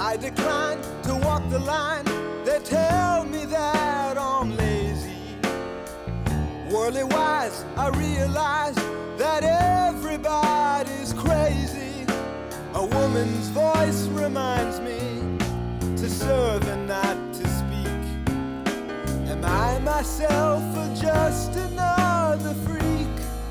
I decline to walk the line. They tell me that I'm lazy. Worldly wise, I realize that everybody's crazy. A woman's voice reminds me to serve and not to speak. Am I myself or just another freak?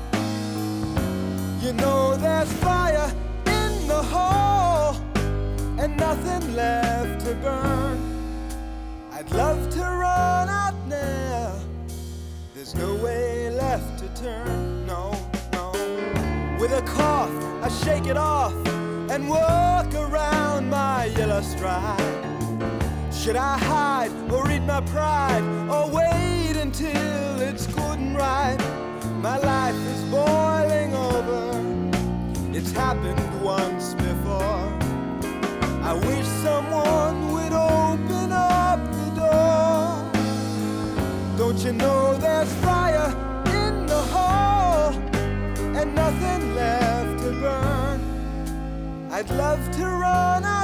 You know there's fire in the hole and nothing left to burn. I'd love to run out now. There's no way left to turn, no, no. With a cough, I shake it off and walk around my yellow stride. Should I hide or eat my pride, or wait until it's good and right? My life is boiling over. It's happened once before. I wish someone would open up the door. Don't you know there's fire in the hole and nothing left to burn? I'd love to run out